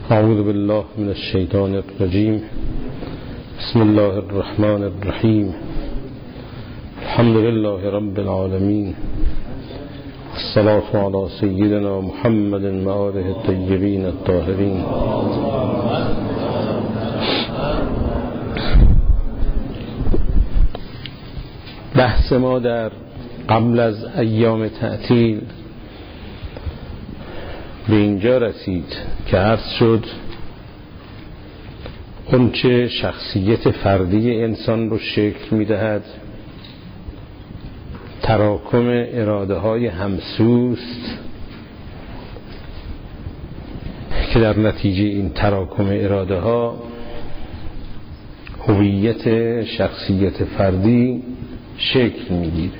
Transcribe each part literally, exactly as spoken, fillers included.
اعوذ بالله من الشیطان الرجیم. بسم الله الرحمن الرحیم. الحمد لله رب العالمین. الصلاة علی سیدنا محمد و آله الطیبین الطاهرین. بحث ما در قبل از ایام تعطیل به اینجا رسید که عرض شد اون چه شخصیت فردی انسان رو شکل می‌دهد تراکم اراده های همسوست که در نتیجه این تراکم اراده ها هویت شخصیت فردی شکل می‌گیره.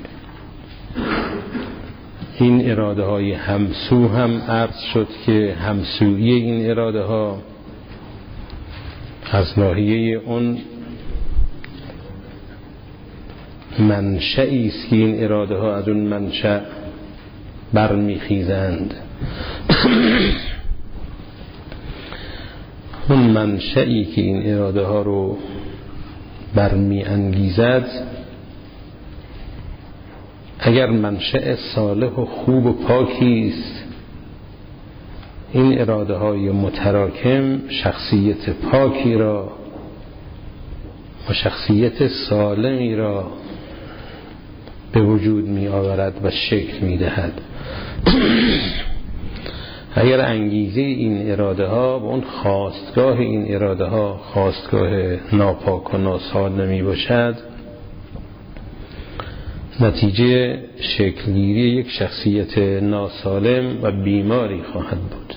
این اراده های همسو هم عرض شد که همسویی این اراده ها از ناحیه اون منشئی است که این اراده ها از اون منشأ برمیخیزند. اون منشئی که این اراده ها رو برمی انگیزد اگر منشأ صالح و خوب و پاکی است، این اراده های متراکم شخصیت پاکی را و شخصیت سالمی را به وجود می آورد و شکل می دهد. اگر انگیزه این اراده ها و اون خواستگاه این اراده ها خواستگاه ناپاک و ناسالمی باشد، نتیجه شکلگیری یک شخصیت ناسالم و بیماری خواهد بود.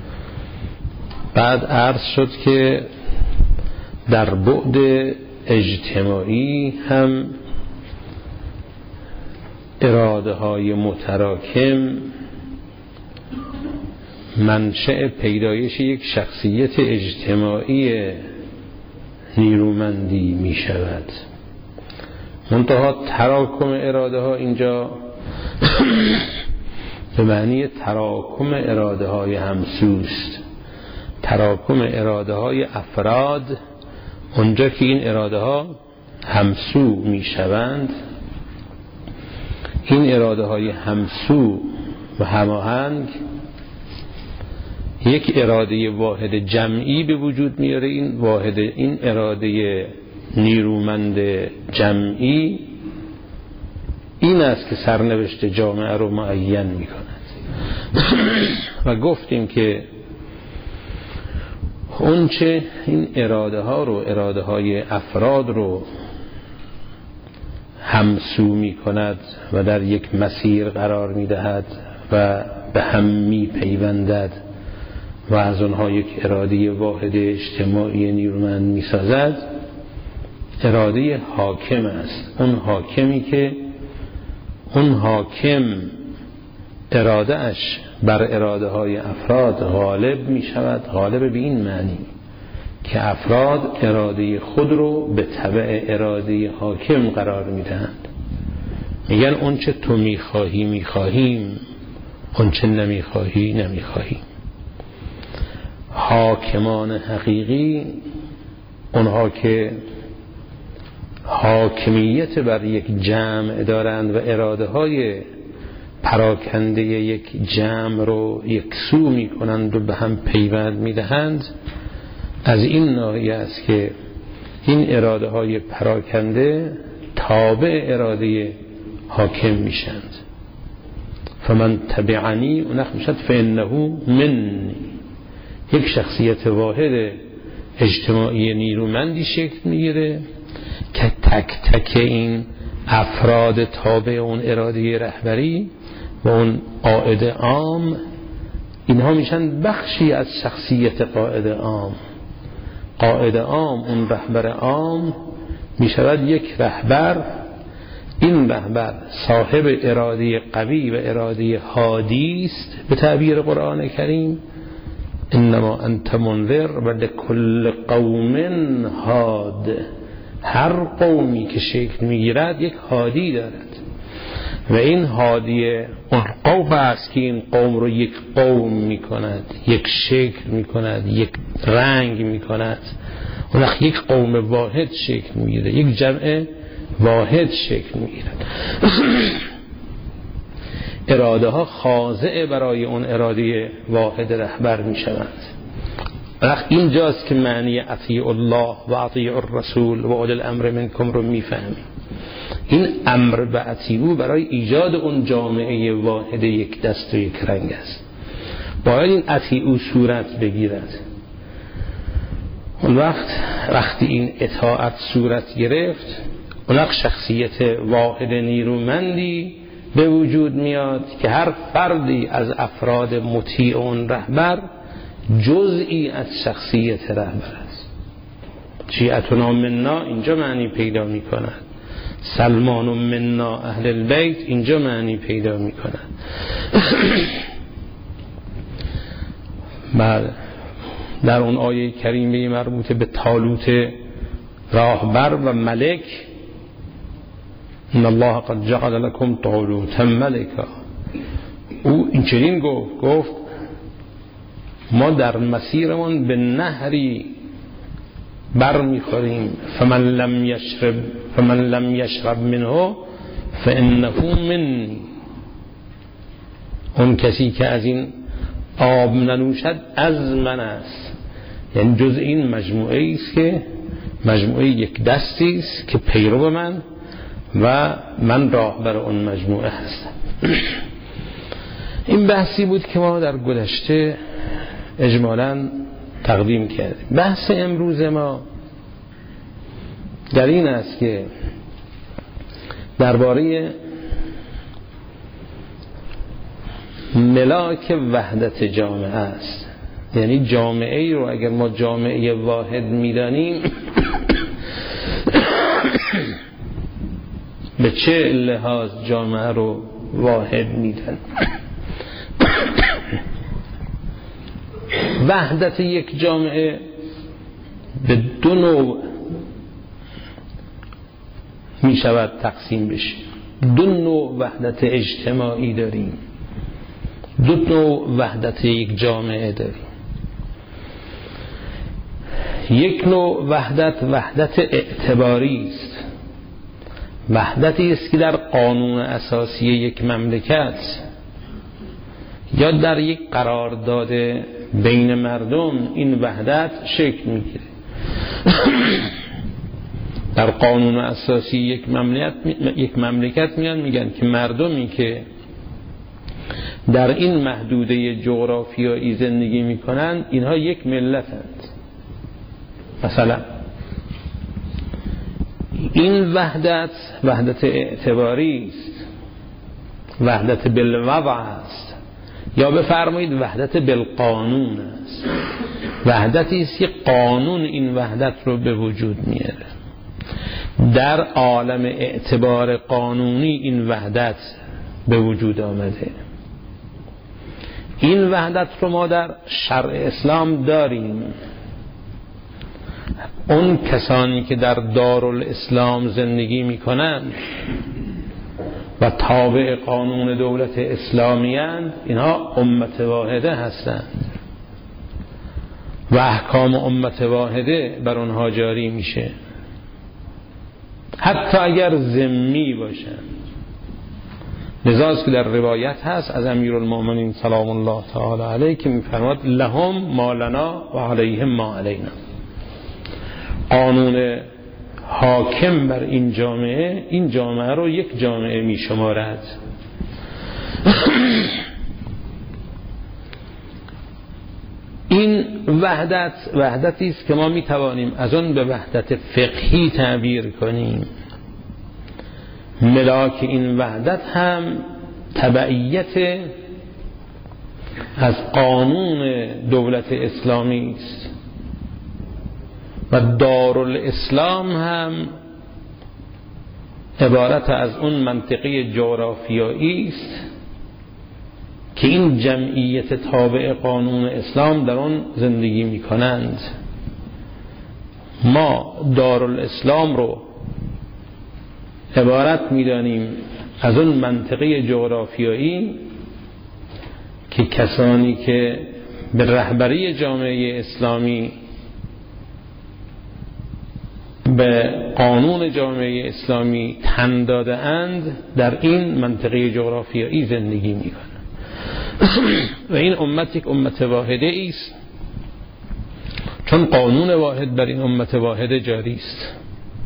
بعد عرض شد که در بعد اجتماعی هم اراده های متراکم منشأ پیدایش یک شخصیت اجتماعی نیرومندی می شود. منتها تراکم اراده ها اینجا به معنی تراکم اراده های همسوست، تراکم اراده های افراد. اونجا که این اراده ها همسو می شوند، این اراده های همسو و هماهنگ یک اراده واحد جمعی به وجود میاره. این واحد این اراده نیرومند جمعی این است که سرنوشت جامعه رو معین می کند. و گفتیم که اون چه این اراده ها رو اراده های افراد رو همسو می کند و در یک مسیر قرار می دهد و به هم می پیوندد و از اونها یک اراده واحد اجتماعی نیرومند می سازد، اراده حاکم است. اون حاکمی که اون حاکم اراده اش بر اراده های افراد غالب می شود. غالب به این معنی که افراد اراده خود رو به تبع اراده حاکم قرار می دهند. میگن اون چه تو می خواهی می خواهیم، اون چه نمی خواهی نمی خواهیم. حاکمان حقیقی اونها که حاکمیت بر یک جمع دارند و اراده های پراکنده یک جمع رو یکسو می کنند و به هم پیوند می دهند، از این ناحیه است که این اراده های پراکنده تابع اراده حاکم میشند. فمن تبعنی اونخ میشد فانه من. یک شخصیت واحد اجتماعی نیرومندی شکل میگیره که تک تک این افراد تابع اون اراده رهبری و اون قائد عام، اینها میشن بخشی از شخصیت قائد عام. قائد عام، اون رهبر عام میشود یک رهبر. این رهبر صاحب اراده قوی و اراده هادی است به تعبیر قرآن کریم. انما انت منذر و لکل قوم هاد. هر قومی که شکل میگیرد یک هادی دارد. و این هادی اون قوم است که این قوم رو یک قوم می کند، یک شکل می کند، یک رنگ می کند. اون وقت یک قوم واحد شکل می گیره، یک جمع واحد شکل می گیرد. اراده ها خاضع برای اون اراده واحد رهبر می شوند. وقت اینجاست که معنی اطیع الله و اطیع الرسول و اولی الامر منکم رو می فهمیم. این امر به اطیعو برای ایجاد اون جامعه واحد یک دست و یک رنگ است. باید این اطیعو صورت بگیرد. اون وقت وقتی این اطاعت صورت گرفت، اون وقت شخصیت واحد نیرومندی به وجود میاد که هر فردی از افراد مطیع اون رهبر جزئی از شخصیت رهبر است. شیعتنا منا اینجا معنی پیدا می کند، سلمان منا اهل البیت اینجا معنی پیدا می کند. بعد در اون آیه کریمه مربوط به طالوت راهبر و ملک، ان الله قد جعل لكم طالوت ملکا، او اینچنین گفت گفت ما در مسیرمون به نهری بر میخوریم، فمن لم یشرب فمن لم یشرب منه فانه منی، اون کسی که از این آب ننوشد از من است. یعنی جز این مجموعه است که مجموعه یک دستی است که پیرو من و من راهبر اون مجموعه هستم. این بحثی بود که ما در گذشته اجمالاً تقدیم کردیم. بحث امروز ما در این است که درباره ملاک وحدت جامعه است. یعنی جامعه ای رو اگر ما جامعه واحد میدانیم به چه لحاظ جامعه رو واحد میدن؟ وحدت یک جامعه به دو نوع می شود تقسیم بشه. دو نوع وحدت اجتماعی داریم، دو نوع وحدت یک جامعه داریم. یک نوع وحدت وحدت اعتباری است، وحدتی است که در قانون اساسی یک مملکت یا در یک قرارداد بین مردم این وحدت شکل میگیره. در قانون اساسی یک مملکت یک مملکت میان میگن که مردمی که در این محدوده جغرافیایی زندگی میکنند اینها یک ملتند. مثلا این وحدت وحدت اعتباری است، وحدت بالوضع است، یا بفرمایید وحدت بالقانون است. وحدتی است که قانون این وحدت رو به وجود میاره. در عالم اعتبار قانونی این وحدت به وجود آمده. این وحدت رو ما در شرع اسلام داریم. اون کسانی که در دارالاسلام زندگی میکنند و تابع قانون دولت اسلامی اند، اینها امت واحده هستند و احکام امت واحده بر اونها جاری میشه، حتی اگر ذمی باشند. لذاست که در روایت هست از امیرالمؤمنین سلام الله تعالی علیه که میفرماد لهم ما لنا و علیهم ما علینا. قانون حاکم بر این جامعه این جامعه رو یک جامعه می شمارد. این وحدت وحدتی است که ما می توانیم از آن به وحدت فقهی تعبیر کنیم. ملاک این وحدت هم تبعیت از قانون دولت اسلامی است و دارالاسلام هم عبارت از اون منطقه جغرافیایی است که این جمعیت تابع قانون اسلام در آن زندگی می کنند. ما دارالاسلام رو عبارت می دانیم از اون منطقه جغرافیایی که کسانی که به رهبری جامعه اسلامی، به قانون جامعه اسلامی تن داده اند، در این منطقه جغرافیایی زندگی می کنند و این امت یک امت واحده است، چون قانون واحد بر این امت واحده جاری است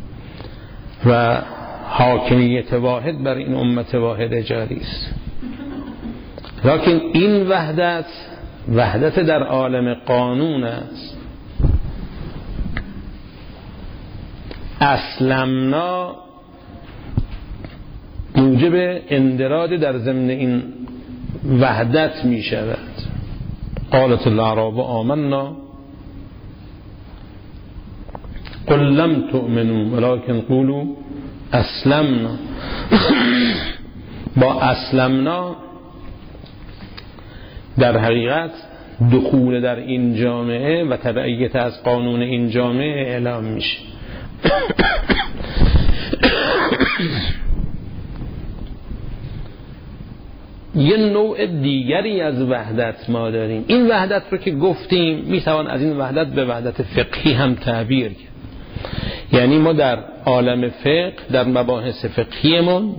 و حاکمیت واحد بر این امت واحده جاری است. لکن این وحدت وحدت در عالم قانون است. اسلمنا موجب اندراج در ضمن این وحدت می شود. قالت الاعراب آمنا قل لم تؤمنوا ولكن قولوا اسلمنا. با اسلمنا در حقیقت دخول در این جامعه و تبعیت از قانون این جامعه اعلام میشه. یه نوع دیگری از وحدت ما داریم. این وحدت رو که گفتیم میتوان از این وحدت به وحدت فقهی هم تعبیر کرد. یعنی ما در عالم فقه، در مباحث فقهیمون،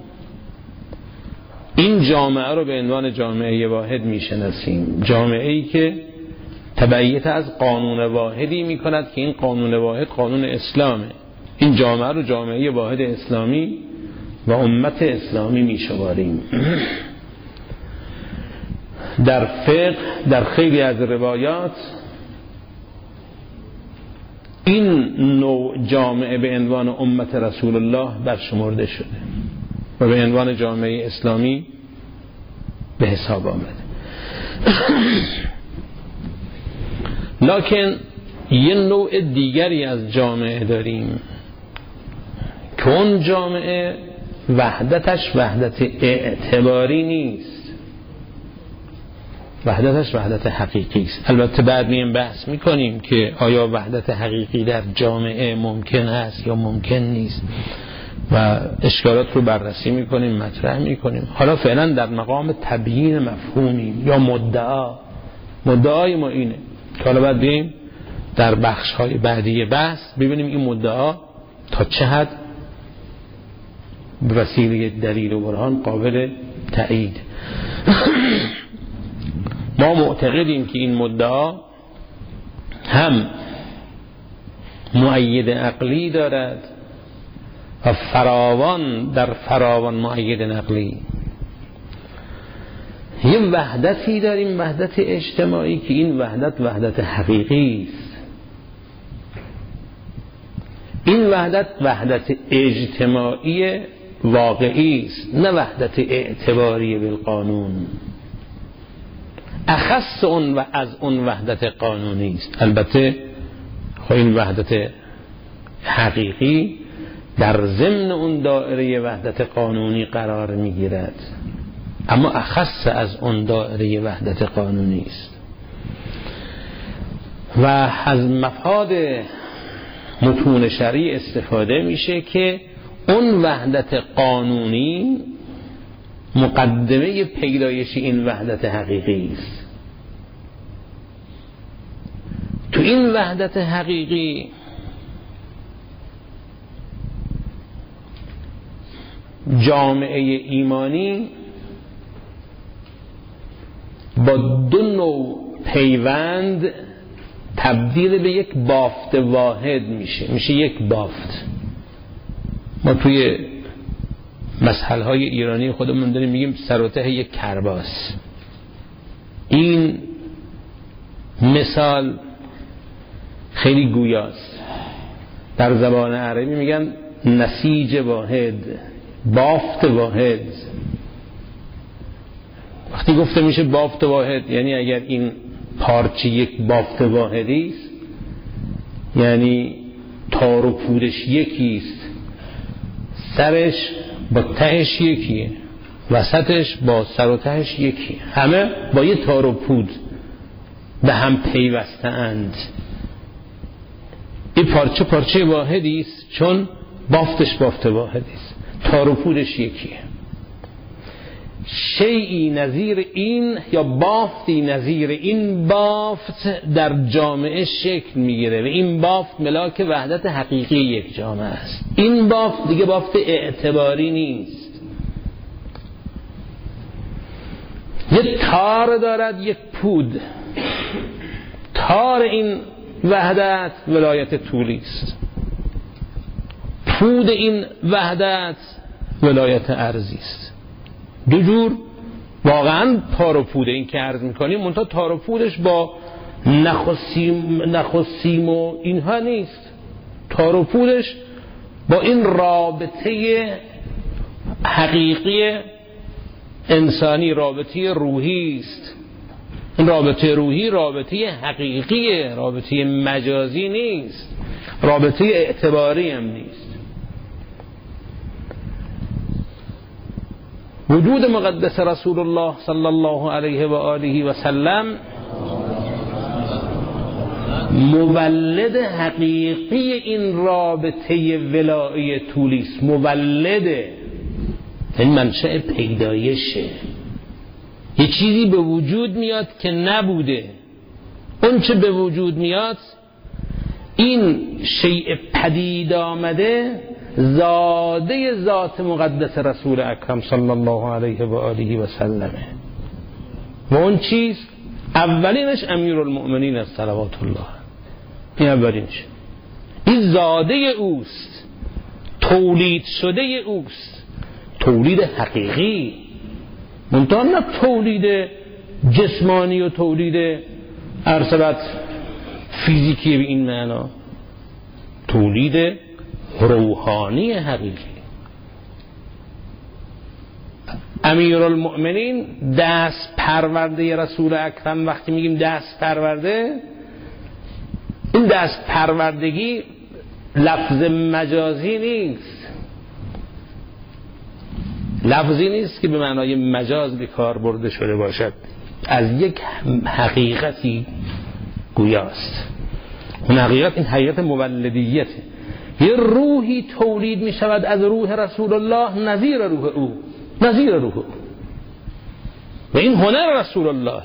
این جامعه رو به عنوان جامعه واحد میشناسیم. جامعه ای که تبعیت از قانون واحدی میکند که این قانون واحد قانون اسلامه. این جامعه رو جامعه واحد اسلامی و امت اسلامی میشماریم. در فقه، در خیلی از روایات، این نوع جامعه به عنوان امت رسول الله برشمرده شده و به عنوان جامعه اسلامی به حساب آمده. لکن یه نوع دیگری از جامعه داریم که اون جامعه وحدتش وحدت اعتباری نیست، وحدتش وحدت حقیقی است. البته بعد میم بحث میکنیم که آیا وحدت حقیقی در جامعه ممکن است یا ممکن نیست و اشکالات رو بررسی میکنیم، مطرح میکنیم. حالا فعلا در مقام تبیین مفهومیم یا مدعا. مدعای ما اینه که حالا بعد بیم در بخش های بعدی بحث ببینیم این مدعا تا چه حد به وسیله دلیل و برهان قابل تایید. ما معتقدیم که این مدعا هم مؤید عقلی دارد و فراوان در فراوان مؤید عقلی. یه وحدتی داریم، وحدت اجتماعی، که این وحدت وحدت حقیقی است. این وحدت وحدت اجتماعی واقعی است، نه وحدت اعتباری بالقانون. اخص اون و از اون وحدت قانونی است. البته خب این وحدت حقیقی در ضمن اون دایره وحدت قانونی قرار میگیرد، اما اخص از اون دایره وحدت قانونی است. و از مفاد متون شرعی استفاده میشه که اون وحدت قانونی مقدمه پیدایش این وحدت حقیقی است. تو این وحدت حقیقی جامعه ایمانی با دو نوع پیوند تبدیل به یک بافت واحد میشه میشه یک بافت. ما توی مسئله های ایرانی خودمون داریم میگیم سر و ته یک کرباس. این مثال خیلی گویاست. در زبان عربی میگن نسیج واحد، بافت واحد. وقتی گفته میشه بافت واحد یعنی اگر این پارچه یک بافت واحدی است، یعنی تار و پودش یکیست، سرش با تهش یکیه، وسطش با سر و تهش یکیه، همه با یه تار و پود به هم پیوسته اند. این پارچه پارچه واحدی است چون بافتش بافت واحدی است، تار و پودش یکیه. شیئی نظیر این یا بافتی نظیر این بافت در جامعه شکل میگیره و این بافت ملاک وحدت حقیقی یک جامعه است. این بافت دیگه بافت اعتباری نیست. یک تار دارد، یک پود. تار این وحدت ولایت طولی است، پود این وحدت ولایت ارضی است. دو جور واقعا تار و پوده این که عرض میکنیم، منتها تار و پودش با نخسیم, نخسیم و اینها نیست. تار و پودش با این رابطه حقیقی انسانی، رابطه روحی است. این رابطه روحی رابطه حقیقی، رابطه مجازی نیست، رابطه اعتباری هم نیست. وجود مقدس رسول الله صلی الله علیه و آله و سلم مولد حقیقی این رابطه ولایی طولی است. مولده، این منشأ پیدایشه. یه چیزی به وجود میاد که نبوده. اون چه به وجود میاد، این شیء پدید آمده زاده ذات مقدس رسول اکرم صلی الله علیه و آله و سلمه. و اون چیز اولینش امیرالمؤمنین است صلوات الله. این اولینش، این زاده اوست، تولید شده اوست، تولید حقیقی، منتها نه تولید جسمانی و تولید ارسلت فیزیکی به این معنا، تولید روحانی حقیقی. امیرالمؤمنین دست پرورده رسول اکرم، وقتی میگیم دست پرورده، این دست پروردگی لفظ مجازی نیست، لفظی نیست که به معنای مجاز به کار برده شده باشد، از یک حقیقتی گویاست. اون حقیقت این حقیقت مولدیته. یه روحی تولید می شود از روح رسول الله نظیر روح او، نظیر روح او، و این هنر رسول الله.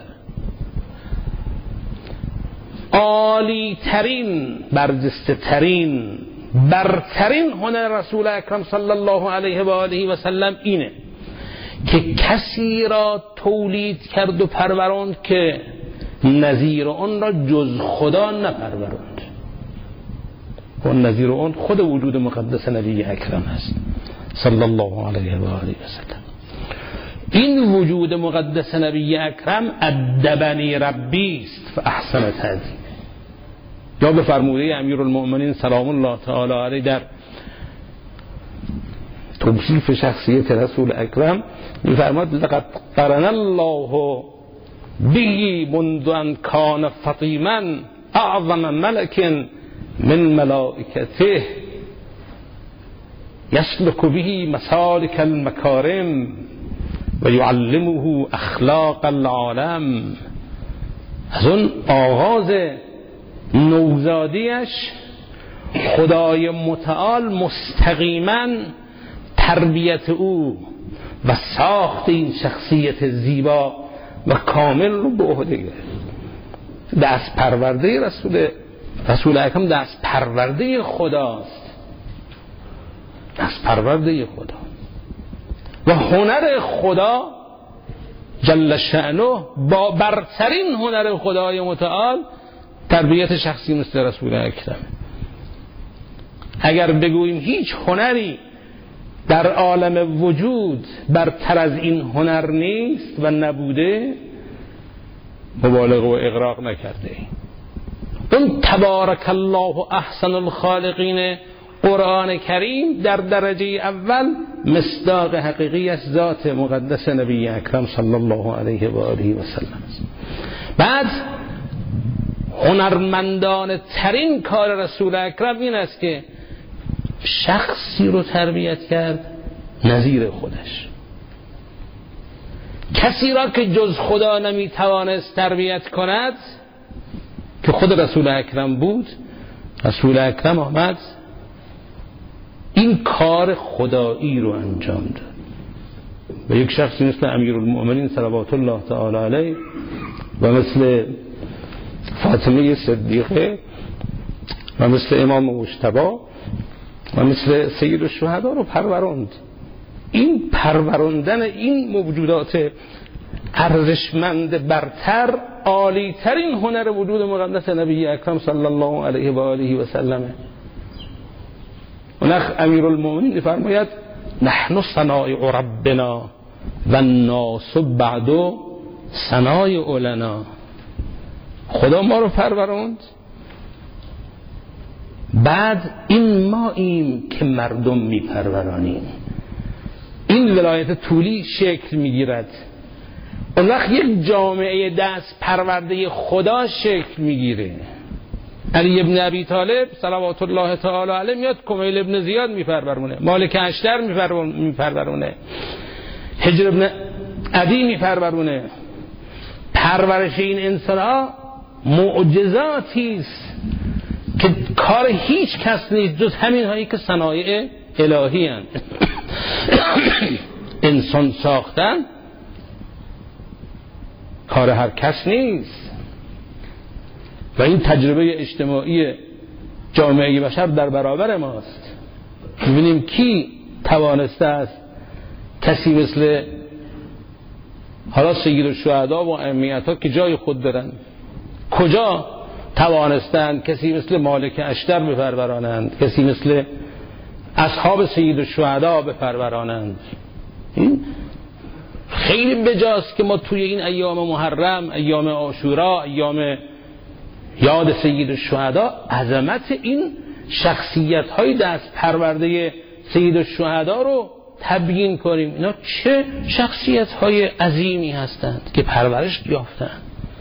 عالی ترین، برجسته ترین، برترین هنر رسول اکرم صلی الله علیه و آله و سلم اینه که کسی را تولید کرد و پروراند که نظیر اون را جز خدا نپروراند. اون نظیر اون خود وجود مقدس نبی اکرم است صلی الله علیه و آله و سلم. این وجود مقدس نبی اکرم ادبنی ربی است فاحسن تأدیبی. یا به فرموده امیرالمؤمنین سلام الله تعالی علیه در توصیف شخصیت رسول اکرم می‌فرماد لقد قرن الله به منذ ان کان فطیما اعظم ملک من ملائکته یسلک به مسالک المکارم و یعلمه اخلاق العالم. از اون آغاز نوزادیش خدای متعال مستقیما تربیت او و ساخت این شخصیت زیبا و کامل رو به عهده گرفت. دست پرورده رسول رسول اکرم دست پرورده خداست، دست پرورده خدا و هنر خدا جل شأنه با برترین هنر خدای متعال تربیت شخصی مثل رسول اکرم. اگر بگوییم هیچ هنری در عالم وجود برتر از این هنر نیست و نبوده، مبالغه و اغراق نکرده ایم. اون تبارک الله احسن الخالقین قرآن کریم در درجه اول مصداق حقیقی از ذات مقدس نبی اکرم صلی الله علیه و آله و سلم است. بعد هنرمندان ترین کار رسول اکرم این است که شخصی رو تربیت کرد نظیر خودش، کسی را که جز خدا نمیتوانست تربیت کند که خود رسول اکرم بود. رسول اکرم آمد این کار خدایی رو انجام داد. و یک شخصی مثل امیرالمؤمنین صلوات الله تعالی علیه و مثل فاطمه صدیقه و مثل امام مجتبی و مثل سید الشهدا رو پروراند. این پروراندن این موجودات ارزشمند برتر، عالی ترین هنر وجود مقدس نبی اکرم صلی الله علیه و آله و سلم. ونخ امیرالمؤمنین فرماید نحن صنایع ربنا و الناس بعد صنایع لنا. خدا ما رو پروراند، بعد این ماییم که مردم میپرورانیم. این ولایت طولی شکل میگیرد. اون وقت یک جامعه دست پرورده خدا شکل میگیره. علی ابن ابی طالب صلوات الله تعالی علیه میاد کمیل ابن زیاد میپرورونه، مالک اشتر میپرورونه، حجر ابن عدی میپرورونه. پرورش این انسان ها معجزاتی است که کار هیچ کس نیست جز همین هایی که صنایع الهی هستند. انسان ساختن کار هر کس نیست و این تجربه اجتماعی جامعه بشر در برابر ماست. می‌بینیم کی توانسته است کسی مثل حالا سید الشهدا و ائمه‌ها که جای خود دارن، کجا توانستند کسی مثل مالک اشتر بپرورانند، کسی مثل اصحاب سید الشهدا بپرورانند. این خیلی بجاست که ما توی این ایام محرم، ایام عاشورا، ایام یاد سید الشهدا عظمت این شخصیت های دست پرورده سید الشهدا رو تبیین کنیم. اینا چه شخصیت های عظیمی هستند که پرورش یافتند.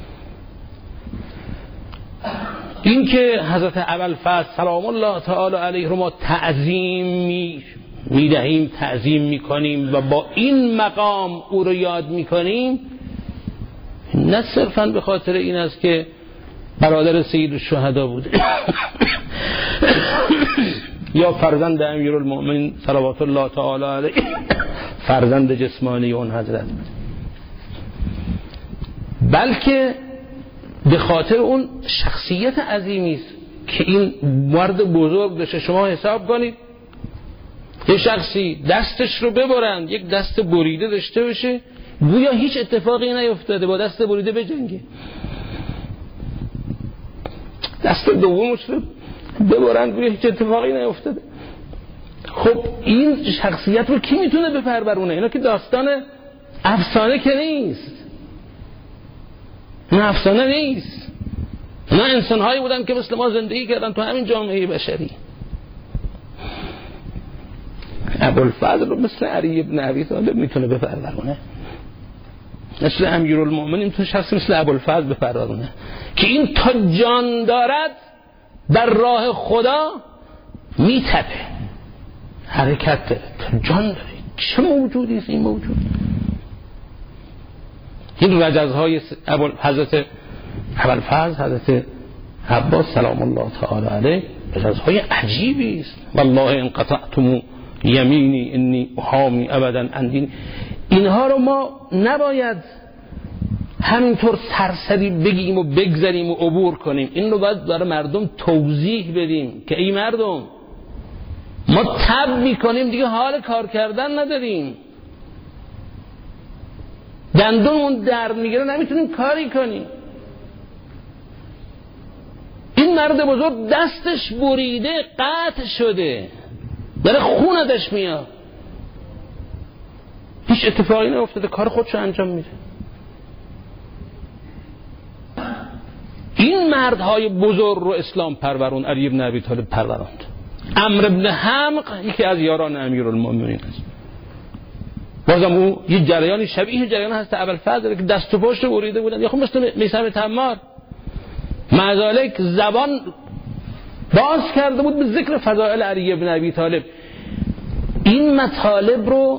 این که حضرت ابوالفضل سلام الله تعالی علیه رو ما تعظیم می میدهیم، تعظیم میکنیم و با این مقام او رو یاد میکنیم، نه صرفاً به خاطر این است که برادر سید الشهدا بوده یا فرزند امیرالمؤمنین صلوات الله تعالی علیه، فرزند جسمانی اون حضرت بوده، بلکه به خاطر اون شخصیت عظیمی است که این مرد بزرگ داشته. شما حساب کنید یه شخصی دستش رو ببرند، یک دست بریده داشته باشه، گویا هیچ اتفاقی نیفتاده، با دست بریده بجنگه. دست دومش رو ببرند، گویا هیچ اتفاقی نیفتاده. خب این شخصیت رو کی میتونه بپرورونه؟ اینا که داستان افسانه که نیست، این افسانه نیست. اینا انسان‌هایی بودن که مثل ما زندگی کردن تو همین جامعه بشری. ابوالفضل رو مثل علی ابن ابی طالب میتونه بپرورونه، مثل امیرالمؤمنین میتونه شخصی مثل ابوالفضل بپرورونه که این تا جان دارد در راه خدا میتپه، حرکت داره، تا جان داره. چه موجودی است این موجود؟ این رجزهای حضرت ابوالفضل، حضرت عباس سلام الله تعالی علیه، رجزهای عجیبی است. والله ان قطعتم یمینی انی احامی ابدا عن دین. اینها رو ما نباید همینطور سرسری بگیم و بگذاریم و عبور کنیم. این رو باید برای مردم توضیح بدیم که ای مردم، ما تب میکنیم دیگه، حال کار کردن نداریم، دندونمون درد میگیره، نمیتونیم کاری کنیم. این مرد بزرگ دستش بریده، قطع شده، داره خون ازش میاد، هیچ اتفاقی نیفتاده، کار خودشو انجام میده. این مردهای بزرگ رو اسلام پرورون، علی ابن ابی طالب پروراند. عمرو بن حمق یکی از یاران امیرالمؤمنین است. بازم او یه جریانی شبیه جریان هست ابوالفضل که دست و پشت بریده بودن، یا خب مثل میثم تمار، مع ذلک زبان باز کرده بود به ذکر فضائل علی ابن ابی طالب. این مطالب رو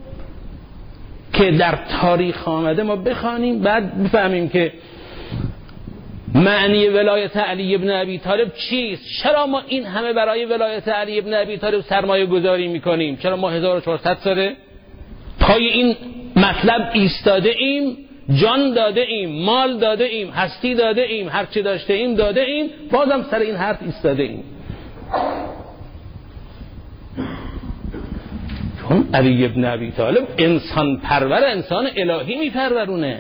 که در تاریخ آمده ما بخوانیم، بعد بفهمیم که معنی ولایت علی ابن ابی طالب چیست. چرا ما این همه برای ولایت علی ابن ابی طالب سرمایه گذاری میکنیم؟ چرا ما هزار و چهارصد ساله پای این مطلب ایستاده ایم، جان داده ایم، مال داده ایم، هستی داده ایم، هرچی داشته ایم داده ایم، بازم سر این حرف ایستاده ایم. چون علی ابن ابی طالب انسان پرور، انسان الهی میپرورونه.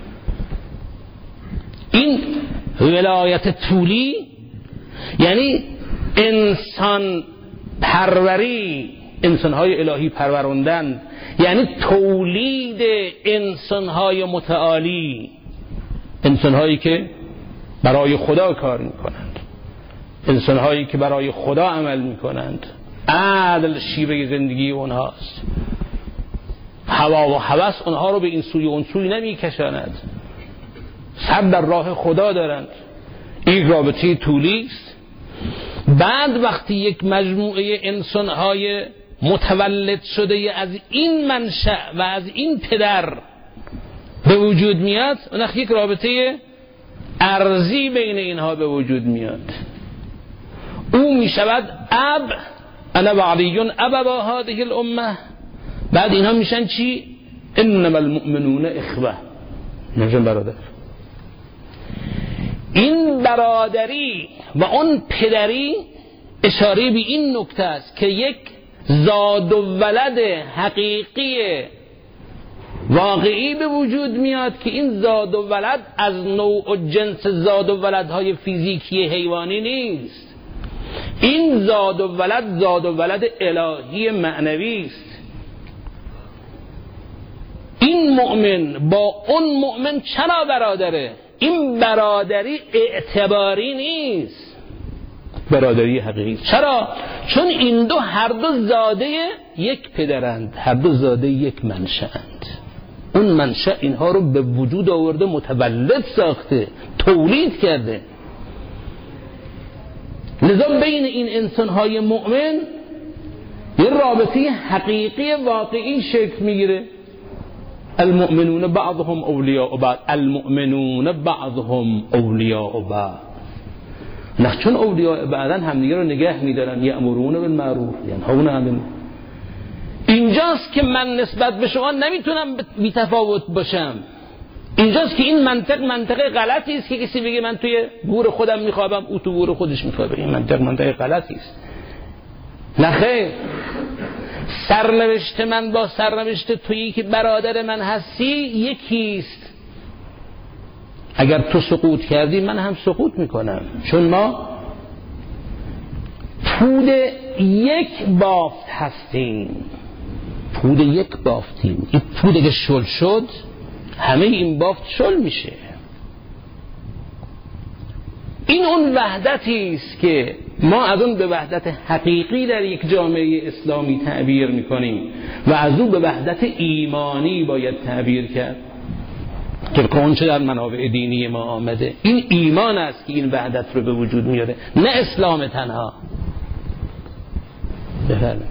این ولایت طولی یعنی انسان پروری، انسانهای الهی پروروندن، یعنی تولید انسانهای متعالی، انسانهایی که برای خدا کار میکنند، انسانهایی که برای خدا عمل میکنند. عدل شیوه زندگی اونهاست، هوا و هوس اونها رو به این سوی و اون سوی نمیکشاند، سر در راه خدا دارند. این رابطه طولی است. بعد وقتی یک مجموعه انسانهای متولد شده از این منشأ و از این پدر به وجود میاد، اون یک رابطه ارضی بین اینها به وجود میاد. او میشود اب، انا وعلی ابا هذه الامه. بعد اینها میشن چی؟ انما المؤمنون اخوه، میشن برادر. این برادری و اون پدری اشاره به این نکته است که یک زاد و ولد حقیقی واقعی به وجود میاد که این زاد و ولد از نوع و جنس زاد و ولدهای فیزیکی حیوانی نیست. این زاد و ولد زاد و ولد الهی معنوی است. این مؤمن با اون مؤمن چرا برادره؟ این برادری اعتباری نیست، برادری حقیقی. چرا؟ چون این دو هر دو زاده یک پدرند، هر دو زاده یک منشأند. اون منشأ اینها رو به وجود آورده، متولد ساخته، تولید کرده. لذا بین این انسانهای مؤمن یه رابطه حقیقی واقعی شکل میگیره. المؤمنون بعضهم اولیاء بعض، المؤمنون بعضهم اولیاء بعض. نه چون اولیاء بعضن همدیگه رو نگه میدارن، یأمرون بالمعروف ینهون عن المنکر. اینجاست که من نسبت به شما نمیتونم بی‌تفاوت باشم. اینجاست که این منطق منطق غلطی است که کسی بگه من توی گور خودم میخوابم، او تو گور خودش میخوابه. این منطق منطق غلطی است. نه خیر، سرنوشت من با سرنوشت تویی که برادر من هستی یکیست. اگر تو سقوط کردی من هم سقوط میکنم، چون ما پود یک بافت هستیم، پود یک بافتیم. این پود که شل شد همه این بافت شل میشه. این اون وحدتی است که ما از اون به وحدت حقیقی در یک جامعه اسلامی تعبیر میکنیم و از اون به وحدت ایمانی باید تعبیر کرد که اون چه در منابع دینی ما آمده. این ایمان است که این وحدت رو به وجود میاره، نه اسلام تنها. بفرمایید.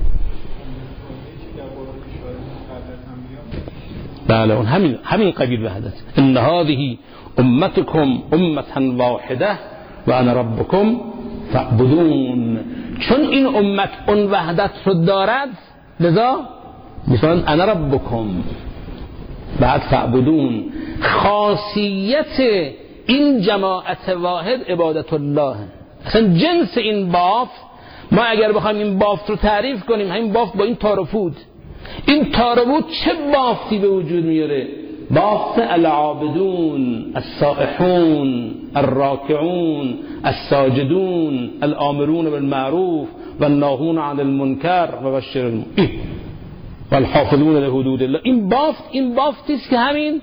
بله، اون همین همین قبیل وحدت. ان هذه امتکم امه واحده و انا ربکم فاعبدون. چون این امت اون وحدت رو دارد، لذا مثلا انا ربکم بعد فاعبدون. خاصیت این جماعت واحد عبادت الله. اصلا جنس این بافت، ما اگر بخوایم این بافت رو تعریف کنیم، همین بافت با این تارفود، این تارفود چه بافتی به وجود میاره؟ بافت العابدون، السائحون، الراکعون، الساجدون، الآمرون بالمعروف والناهون عن المنکر و بشر المؤمنین والحافظون لحدود الله. این بافت این بافتی است که همین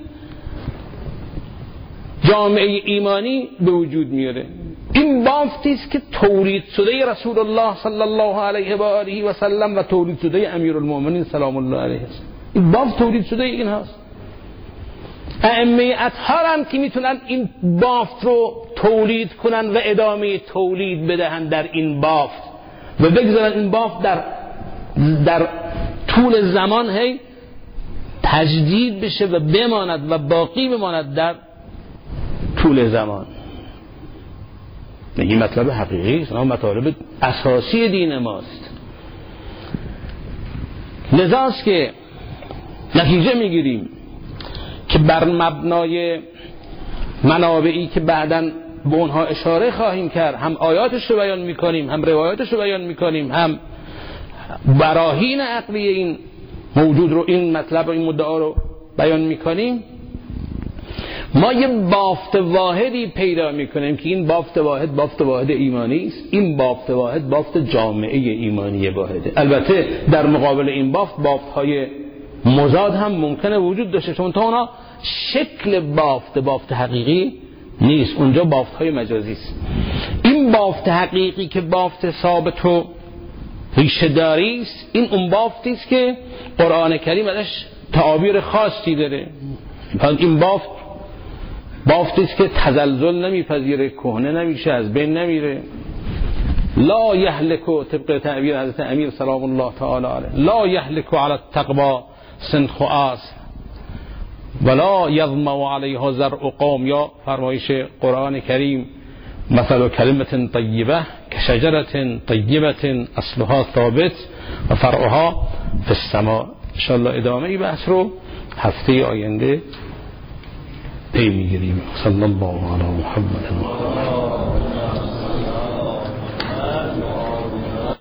جامعه ایمانی به وجود میاره. این بافتی است که تولید شده رسول الله صلی الله علیه و آله و سلم و تولید شده امیرالمؤمنین سلام الله علیه است. این بافت تولید شده این هست. ائمه اطهار هم که میتونن این بافت رو تولید کنن و ادامه تولید بدهن در این بافت و بگذارن این بافت در در طول زمان هی تجدید بشه و بماند و باقی بماند در طول زمان. این مطلب حقیقی است، مطالب اساسی دین ماست. لذاست که نتیجه میگیریم که بر مبنای منابعی که بعداً به اونها اشاره خواهیم کرد، هم آیاتش رو بیان میکنیم، هم روایاتش رو بیان میکنیم، هم براهین عقلی این موجود رو، این مطلب رو، این مدعا رو بیان میکنیم، ما یه بافت واحدی پیدا میکنیم که این بافت واحد بافت واحد ایمانی است. این بافت واحد بافت جامعه ایمانی واحده. البته در مقابل این بافت بافت های مضاد هم ممکنه وجود داشته، چون تا اونا شکل بافت بافت حقیقی نیست، اونجا بافت های مجازی است. این بافت حقیقی که بافت ثابت و ریشه داری است، این اون بافتی است که قرآن کریم ازش تعابیر خاصی داره. این بافت بافتی است که تزلزل نمیپذیره، کهنه نمیشه، از بین نمیره. لا یهلکو، طبق تعبیر حضرت امیر سلام الله تعالی علیه، لا یهلکو علی التقوی سنخ و آس ولا یظمأ علیها زرع قوم. یا فرمایش قرآن کریم مثل کلمة طیبه کشجرة طیبة اصلها ثابت و فرعها فی السماء. انشاءالله ادامه بحث رو هفته آینده پی میگیریم. صلی الله علی محمد.